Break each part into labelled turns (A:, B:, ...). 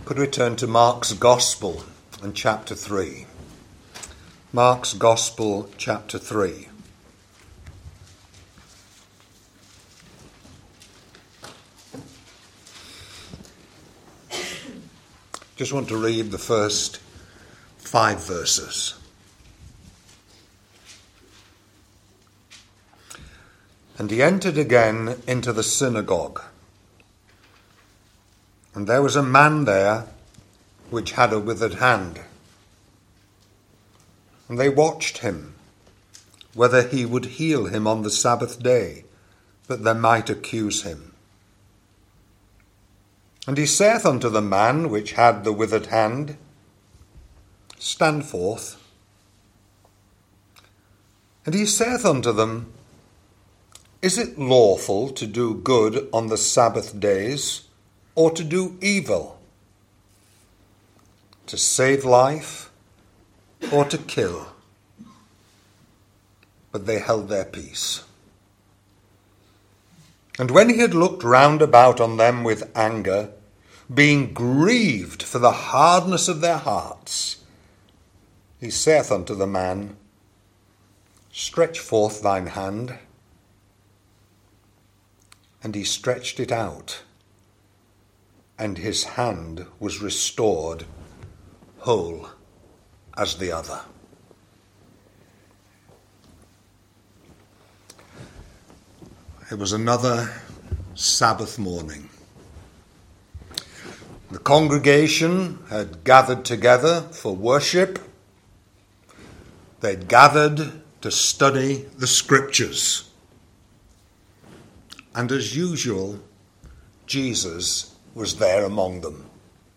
A: Could we turn to Mark's Gospel and chapter 3? Mark's Gospel, chapter 3. Just want to read the first 5 verses. And he entered again into the synagogue. And there was a man there which had a withered hand. And they watched him, whether he would heal him on the Sabbath day, that they might accuse him. And he saith unto the man which had the withered hand, Stand forth. And he saith unto them, Is it lawful to do good on the Sabbath days, or to do evil? To save life, or to kill? But they held their peace. And when he had looked round about on them with anger, being grieved for the hardness of their hearts, he saith unto the man, Stretch forth thine hand. And he stretched it out, and his hand was restored, whole as the other. It was another Sabbath morning. The congregation had gathered together for worship. They'd gathered to study the Scriptures. And as usual, Jesus was there among them.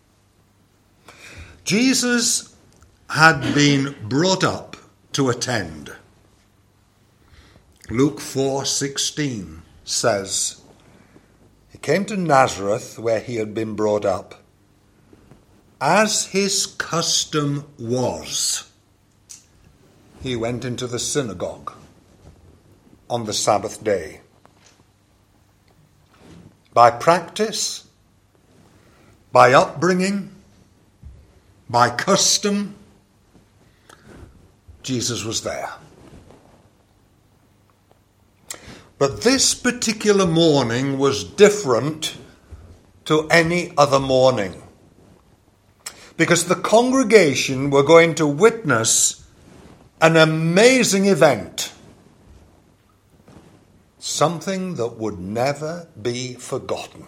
A: Jesus had been brought up to attend. Luke 4:16 says, He came to Nazareth where he had been brought up. As his custom was, he went into the synagogue on the Sabbath day. By practice, by upbringing, by custom, Jesus was there. But this particular morning was different to any other morning, because the congregation were going to witness an amazing event, something that would never be forgotten.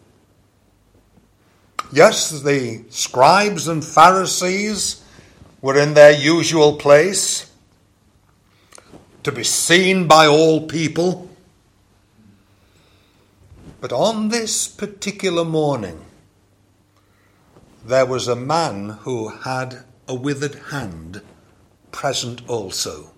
A: Yes, the scribes and Pharisees were in their usual place, to be seen by all people. But on this particular morning, there was a man who had a withered hand present also.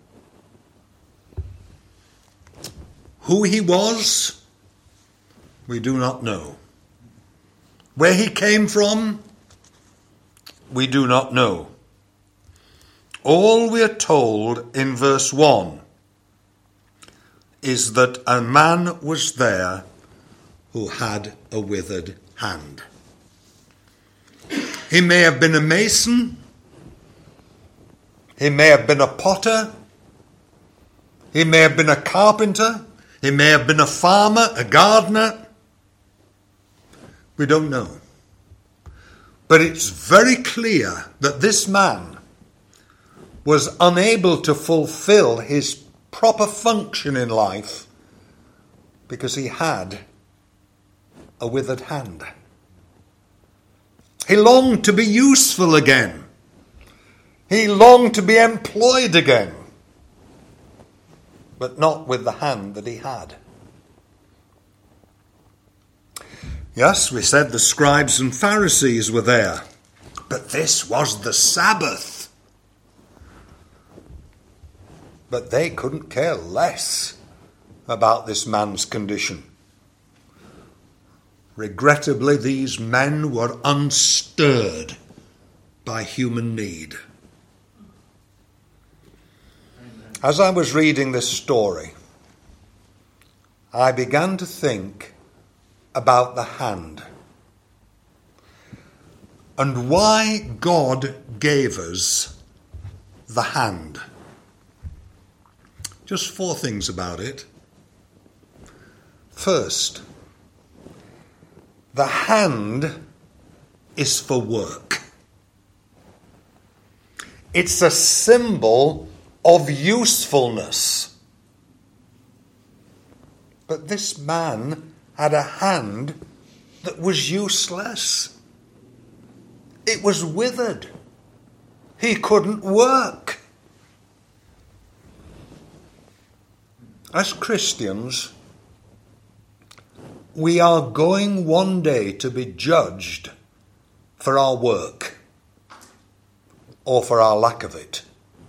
A: Who he was, we do not know. Where he came from, we do not know. All we are told in verse 1 is that a man was there who had a withered hand. He may have been a mason. He may have been a potter. He may have been a carpenter. He may have been a farmer, a gardener. We don't know. But it's very clear that this man was unable to fulfill his proper function in life because he had a withered hand. He longed to be useful again. He longed to be employed again, but not with the hand that he had. Yes, we said the scribes and Pharisees were there, but this was the Sabbath. But they couldn't care less about this man's condition. Regrettably, these men were unstirred by human need. As I was reading this story, I began to think about the hand. and why God gave us the hand. Just 4 things about it. First, the hand is for work. It's a symbol of usefulness. But this man had a hand that was useless. It was withered. He couldn't work. As Christians, we are going one day to be judged for our work or for our lack of it.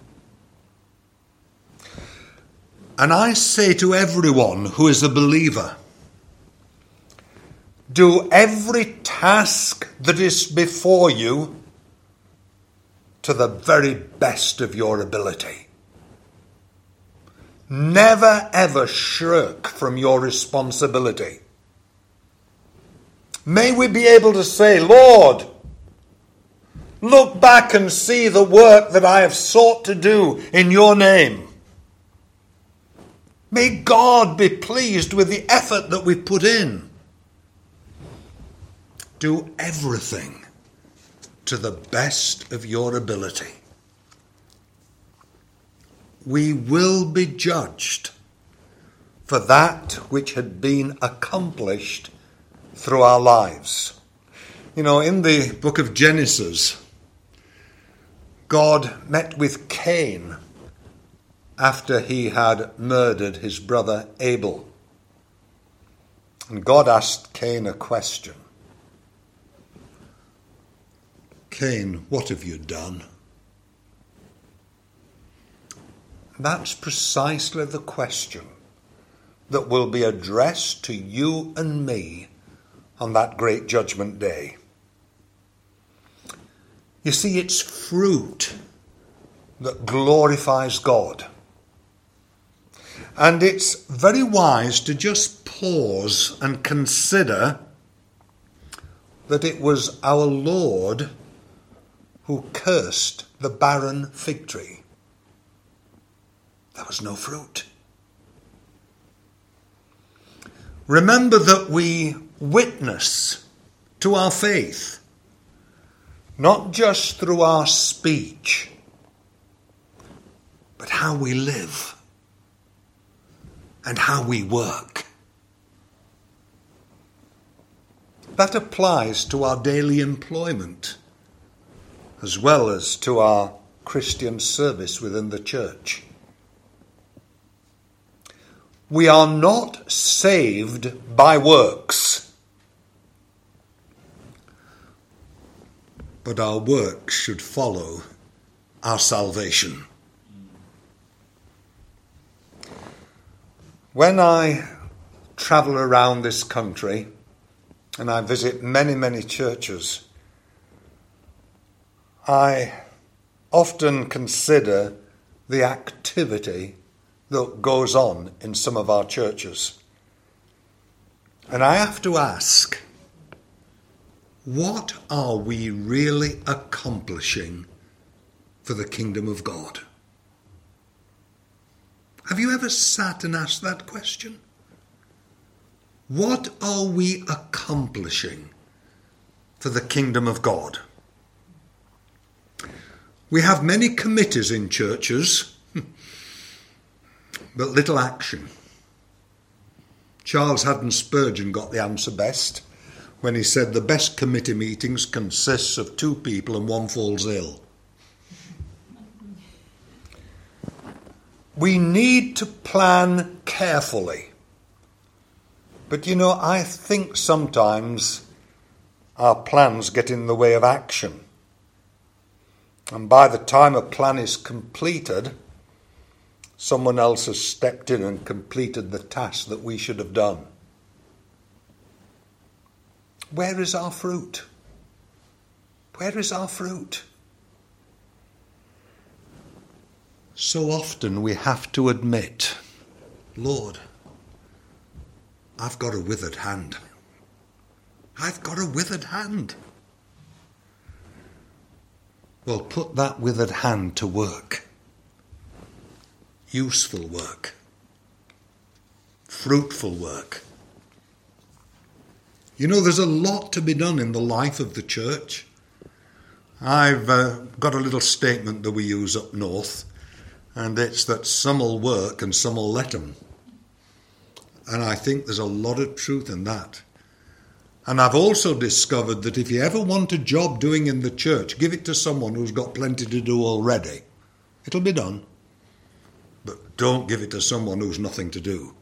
A: And I say to everyone who is a believer, do every task that is before you to the very best of your ability. Never ever shirk from your responsibility. May we be able to say, Lord, look back and see the work that I have sought to do in your name. May God be pleased with the effort that we put in. Do everything to the best of your ability. We will be judged for that which had been accomplished through our lives. You know, in the book of Genesis, God met with Cain after he had murdered his brother Abel. And God asked Cain a question. Cain, what have you done? That's precisely the question that will be addressed to you and me on that great judgment day. You see, it's fruit that glorifies God. And it's very wise to just pause and consider that it was our Lord who cursed the barren fig tree. There was no fruit. Remember that we witness to our faith, not just through our speech, but how we live and how we work. That applies to our daily employment as well as to our Christian service within the church. We are not saved by works, but our works should follow our salvation. When I travel around this country and I visit many, many churches, I often consider the activity that goes on in some of our churches. And I have to ask, what are we really accomplishing for the kingdom of God? Have you ever sat and asked that question? What are we accomplishing for the kingdom of God? We have many committees in churches, but little action. Charles Haddon Spurgeon got the answer best when he said the best committee meetings consists of 2 people and 1 falls ill. We need to plan carefully. But you know, I think sometimes our plans get in the way of action. And by the time a plan is completed, someone else has stepped in and completed the task that we should have done. Where is our fruit? Where is our fruit? So often we have to admit, Lord, I've got a withered hand. I've got a withered hand. Well, put that withered hand to work. Useful work. Fruitful work. You know, there's a lot to be done in the life of the church. I've got a little statement that we use up north, and it's that some will work and some will let 'em. And I think there's a lot of truth in that. And I've also discovered that if you ever want a job doing in the church, give it to someone who's got plenty to do already. It'll be done. But don't give it to someone who's nothing to do.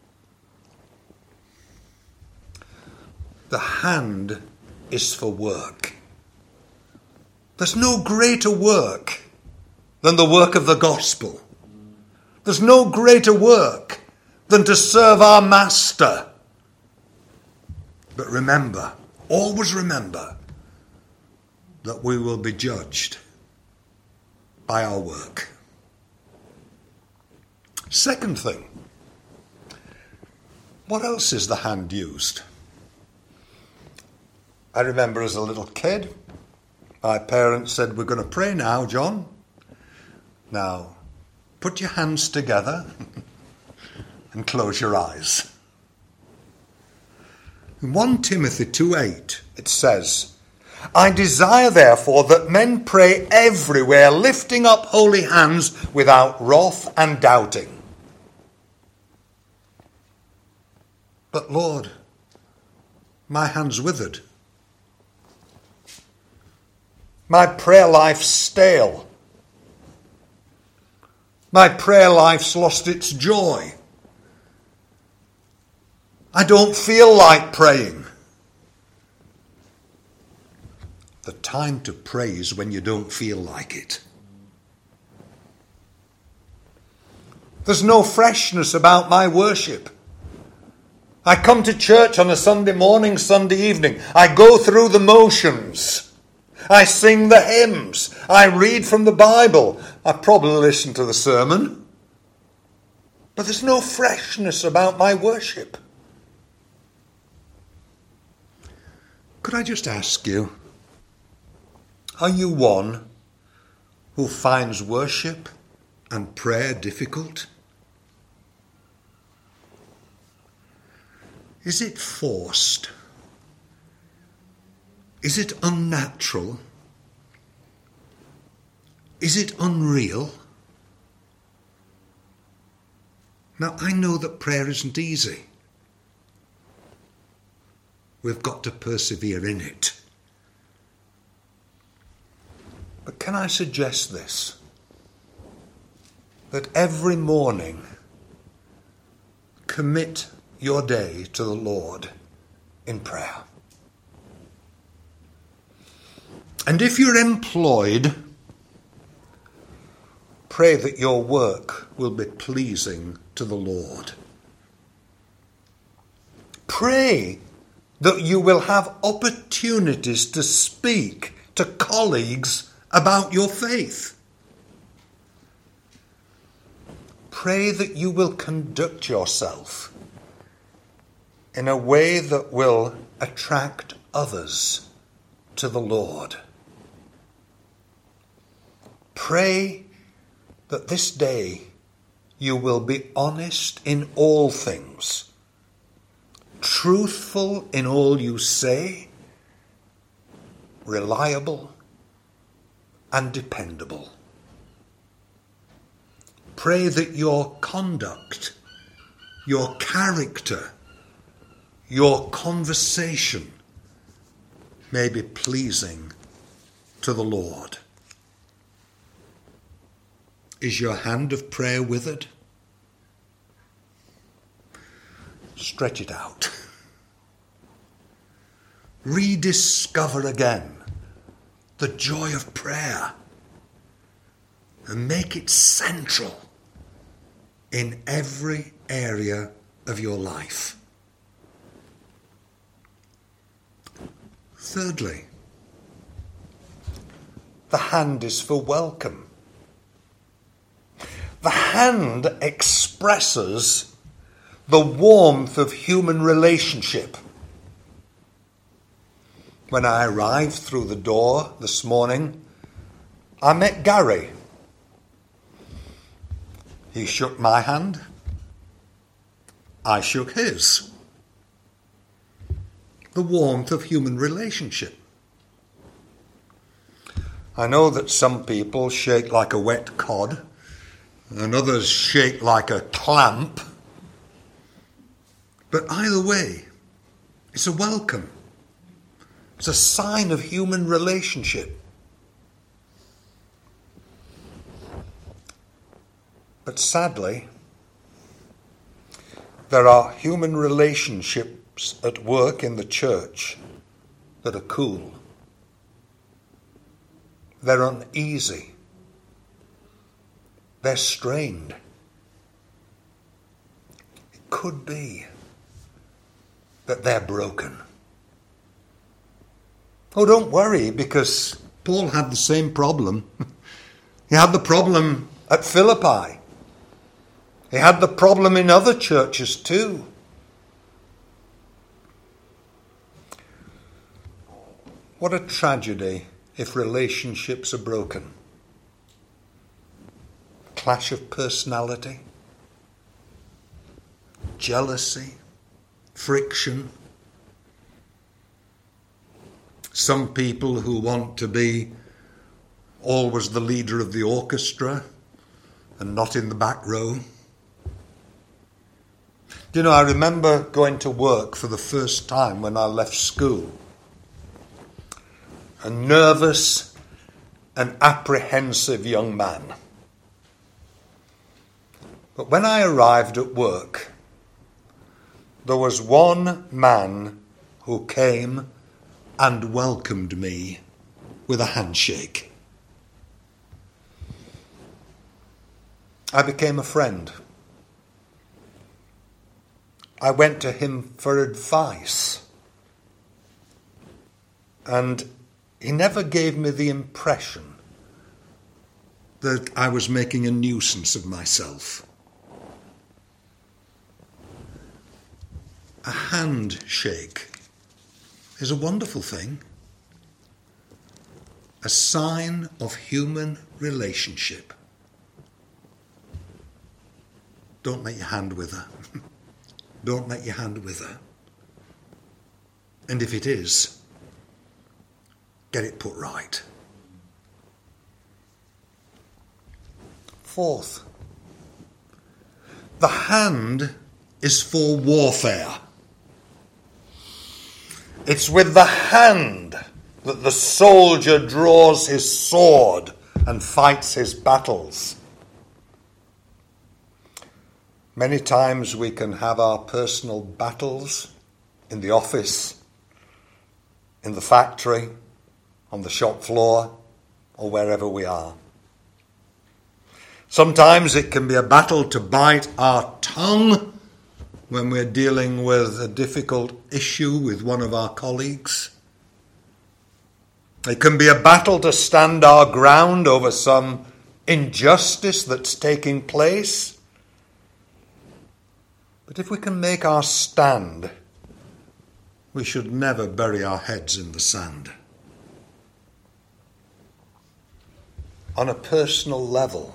A: The hand is for work. There's no greater work than the work of the gospel. There's no greater work than to serve our master. But remember, always remember, that we will be judged by our work. Second thing, what else is the hand used? I remember as a little kid, my parents said, "We're going to pray now, John. Now, put your hands together and close your eyes." In 1 Timothy 2:8, it says, "I desire therefore that men pray everywhere, lifting up holy hands without wrath and doubting." But Lord, my hand's withered. My prayer life's stale. My prayer life's lost its joy. I don't feel like praying. The time to pray is when you don't feel like it. There's no freshness about my worship. I come to church on a Sunday morning, Sunday evening. I go through the motions. I sing the hymns. I read from the Bible. I probably listen to the sermon. But there's no freshness about my worship. Could I just ask you, are you one who finds worship and prayer difficult? Is it forced? Is it unnatural? Is it unreal? Now, I know that prayer isn't easy. We've got to persevere in it. But can I suggest this? That every morning, commit your day to the Lord in prayer. And if you're employed, pray that your work will be pleasing to the Lord. Pray that you will have opportunities to speak to colleagues about your faith. Pray that you will conduct yourself in a way that will attract others to the Lord. Pray that this day you will be honest in all things, truthful in all you say, reliable and dependable. Pray that your conduct, your character, your conversation may be pleasing to the Lord. Is your hand of prayer withered? Stretch it out. Rediscover again the joy of prayer and make it central in every area of your life. Thirdly, the hand is for welcome. The hand expresses the warmth of human relationship. When I arrived through the door this morning, I met Gary. He shook my hand. I shook his. The warmth of human relationship. I know that some people shake like a wet cod and others shake like a clamp. But either way, it's a welcome. It's a sign of human relationship. But sadly, there are human relationships at work in the church that are cool. They're uneasy. They're strained. It could be that they're broken. Oh, don't worry, because Paul had the same problem. He had the problem at Philippi. He had the problem in other churches too. What a tragedy if relationships are broken. Clash of personality, jealousy, friction. Some people who want to be always the leader of the orchestra and not in the back row. You know, I remember going to work for the first time when I left school. A nervous and apprehensive young man. But when I arrived at work, there was one man who came and welcomed me with a handshake. I became a friend. I went to him for advice. And he never gave me the impression that I was making a nuisance of myself. A handshake is a wonderful thing. A sign of human relationship. Don't make your hand wither. Don't make your hand wither. And if it is, get it put right. Fourth, the hand is for warfare. It's with the hand that the soldier draws his sword and fights his battles. Many times we can have our personal battles in the office, in the factory, on the shop floor, or wherever we are. Sometimes it can be a battle to bite our tongue when we're dealing with a difficult issue with one of our colleagues. It can be a battle to stand our ground over some injustice that's taking place. But if we can make our stand, we should never bury our heads in the sand. On a personal level,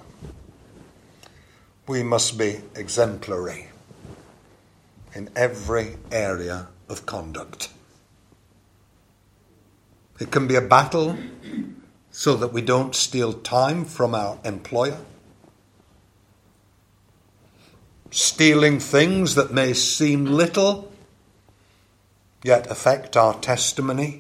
A: we must be exemplary in every area of conduct. It can be a battle so that we don't steal time from our employer. Stealing things that may seem little, yet affect our testimony.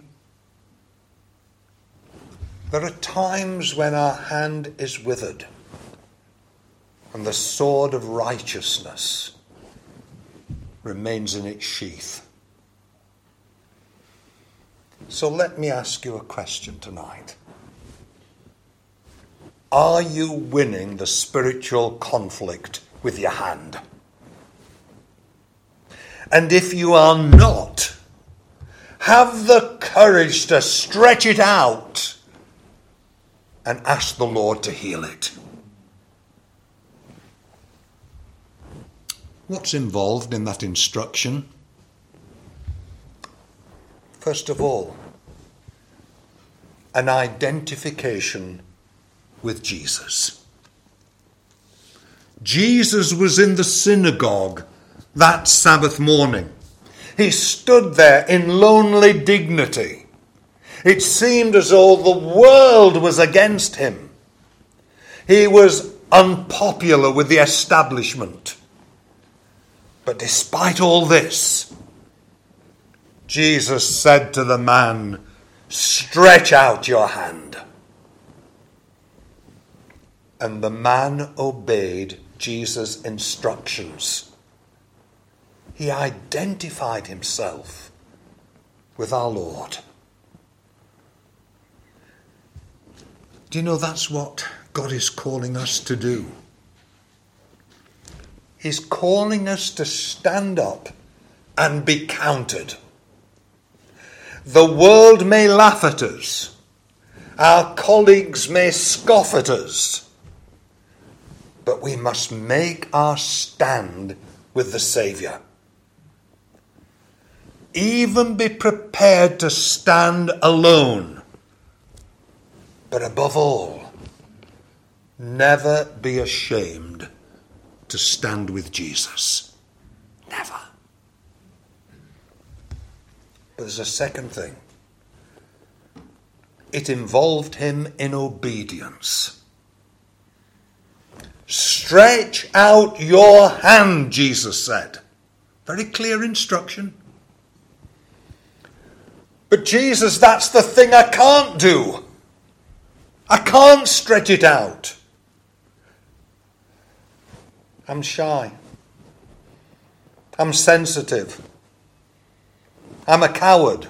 A: There are times when our hand is withered and the sword of righteousness remains in its sheath. So let me ask you a question tonight. Are you winning the spiritual conflict with your hand? And if you are not, have the courage to stretch it out and ask the Lord to heal it. What's involved in that instruction? First of all, an identification with Jesus. Jesus was in the synagogue that Sabbath morning. He stood there in lonely dignity. It seemed as though the world was against him. He was unpopular with the establishment. But despite all this, Jesus said to the man, "Stretch out your hand." And the man obeyed Jesus' instructions. He identified himself with our Lord. Do you know that's what God is calling us to do? He's calling us to stand up and be counted. The world may laugh at us. Our colleagues may scoff at us. But we must make our stand with the Saviour. Even be prepared to stand alone. But above all, never be ashamed to stand with Jesus. Never. But there's a second thing. It involved him in obedience. Stretch out your hand, Jesus said. Very clear instruction. But Jesus, that's the thing I can't do. I can't stretch it out. I'm shy. I'm sensitive. I'm a coward.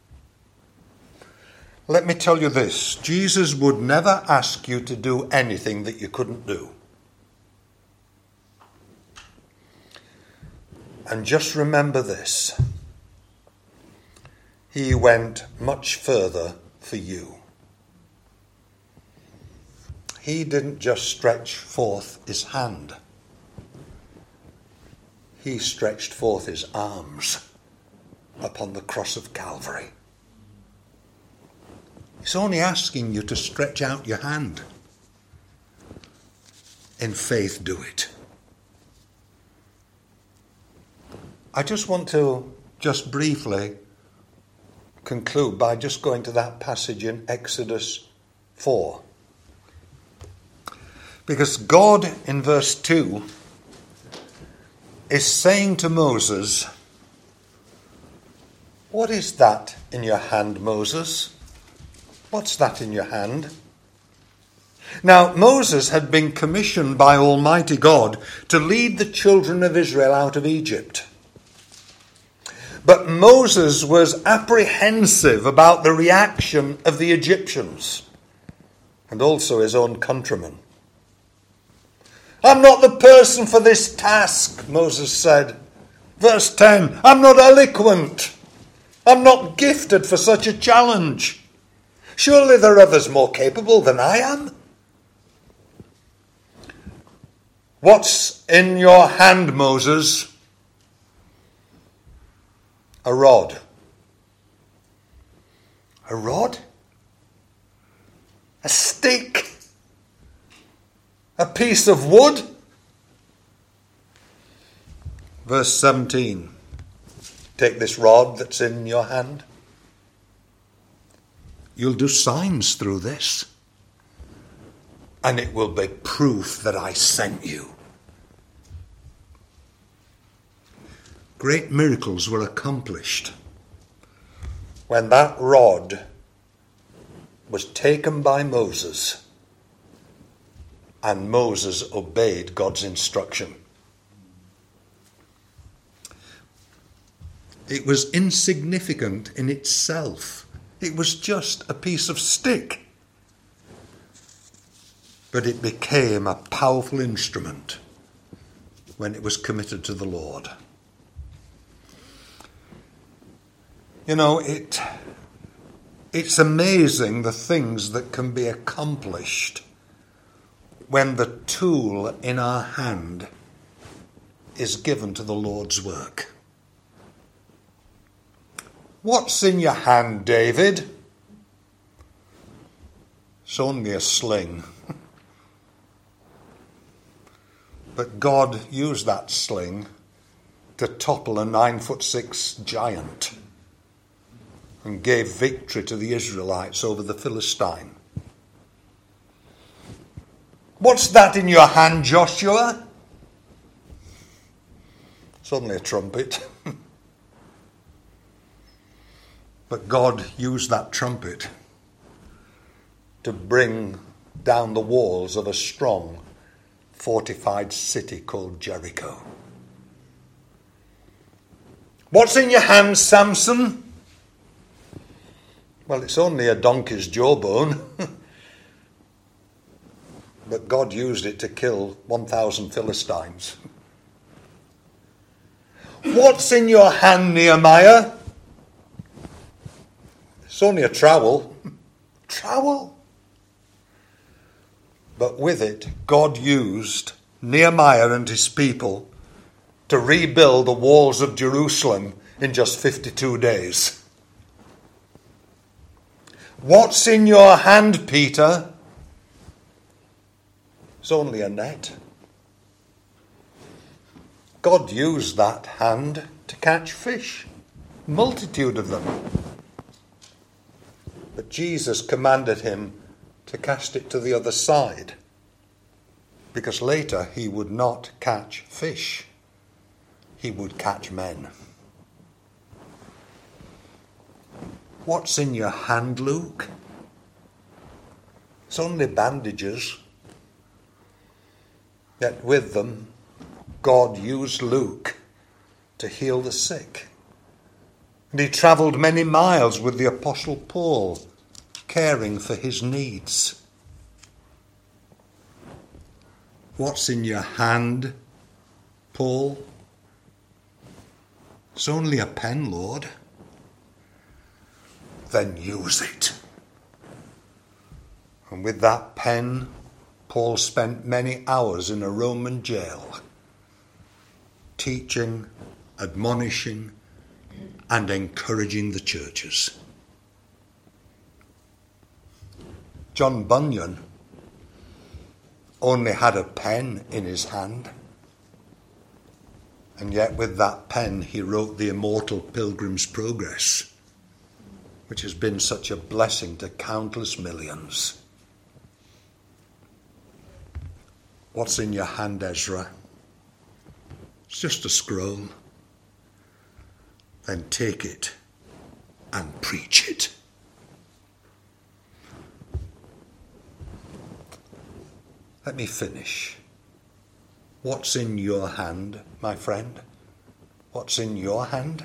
A: Let me tell you this. Jesus would never ask you to do anything that you couldn't do. And just remember this. He went much further for you. He didn't just stretch forth his hand. He stretched forth his arms upon the cross of Calvary. He's only asking you to stretch out your hand. In faith, do it. I just want to just briefly conclude by just going to that passage in Exodus 4. Because God, in verse 2, is saying to Moses, "What is that in your hand, Moses? What's that in your hand?" Now, Moses had been commissioned by Almighty God to lead the children of Israel out of Egypt. But Moses was apprehensive about the reaction of the Egyptians and also his own countrymen. "I'm not the person for this task," Moses said. Verse 10, "I'm not eloquent. I'm not gifted for such a challenge. Surely there are others more capable than I am." "What's in your hand, Moses?" "A rod." "A rod? A stick? A piece of wood?" Verse 17. "Take this rod that's in your hand. You'll do signs through this, and it will be proof that I sent you." Great miracles were accomplished when that rod was taken by Moses and Moses obeyed God's instruction. It was insignificant in itself. It was just a piece of stick. But it became a powerful instrument when it was committed to the Lord. You know, it's amazing the things that can be accomplished when the tool in our hand is given to the Lord's work. "What's in your hand, David?" It's only a sling. But God used that sling to topple a 9'6" giant and gave victory to the Israelites over the Philistine. What's that in your hand, Joshua? It's only a trumpet. But God used that trumpet to bring down the walls of a strong, fortified city called Jericho. What's in your hand, Samson? Well, it's only a donkey's jawbone. But God used it to kill 1,000 Philistines. What's in your hand, Nehemiah? It's only a trowel. Trowel? But with it, God used Nehemiah and his people to rebuild the walls of Jerusalem in just 52 days. What's in your hand, Peter? It's only a net. God used that hand to catch fish, multitude of them. But Jesus commanded him to cast it to the other side, because later he would not catch fish. He would catch men. What's in your hand, Luke? It's only bandages. Yet with them, God used Luke to heal the sick. And he travelled many miles with the Apostle Paul, caring for his needs. What's in your hand, Paul? It's only a pen, Lord. Then use it. And with that pen, Paul spent many hours in a Roman jail, teaching, admonishing, and encouraging the churches. John Bunyan only had a pen in his hand, and yet with that pen he wrote the immortal Pilgrim's Progress, which has been such a blessing to countless millions. What's in your hand, Ezra? It's just a scroll. Then take it and preach it. Let me finish. What's in your hand, my friend? What's in your hand?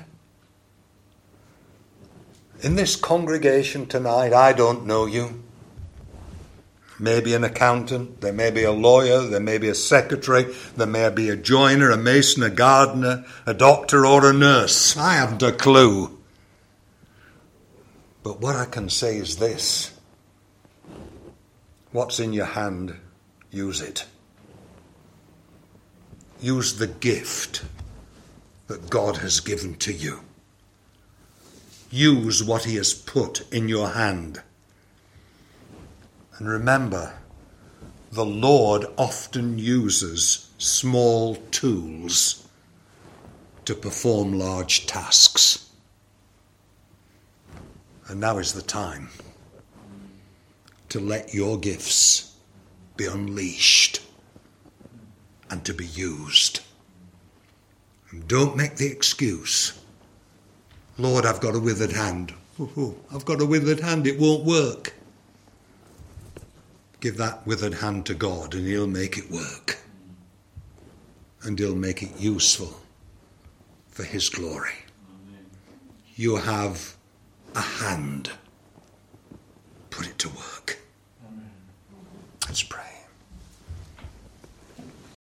A: In this congregation tonight, I don't know you. Maybe an accountant, there may be a lawyer, there may be a secretary, there may be a joiner, a mason, a gardener, a doctor or a nurse. I haven't a clue. But what I can say is this. What's in your hand, use it. Use the gift that God has given to you. Use what he has put in your hand. And remember, the Lord often uses small tools to perform large tasks. And now is the time to let your gifts be unleashed and to be used. And don't make the excuse, Lord, I've got a withered hand. I've got a withered hand, it won't work. Give that withered hand to God and he'll make it work. And he'll make it useful for his glory. Amen. You have a hand. Put it to work. Amen. Let's pray.